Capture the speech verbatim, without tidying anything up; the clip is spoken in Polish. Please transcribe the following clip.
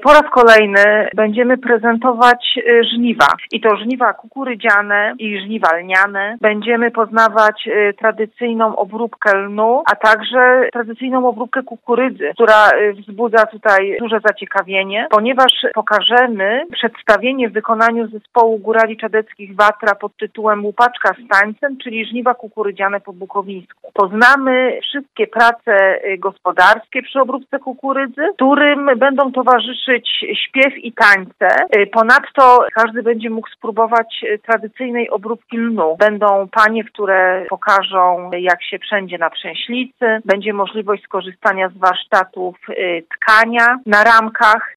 Po raz kolejny będziemy prezentować żniwa. I to żniwa kukurydziane i żniwa lniane. Będziemy poznawać tradycyjną obróbkę lnu, a także tradycyjną obróbkę kukurydzy, która wzbudza tutaj duże zaciekawienie, ponieważ pokażemy przedstawienie w wykonaniu zespołu górali czadeckich Watra pod tytułem Łupaczka z tańcem, czyli żniwa kukurydziane po bukowińsku. Poznamy wszystkie prace gospodarskie przy obróbce kukurydzy, którym będą towarzyszyć śpiew i tańce. Ponadto każdy będzie mógł spróbować tradycyjnej obróbki lnu. Będą panie, które pokażą, jak się przędzie na przęślicy. Będzie możliwość skorzystania z warsztatów tkania na ramkach.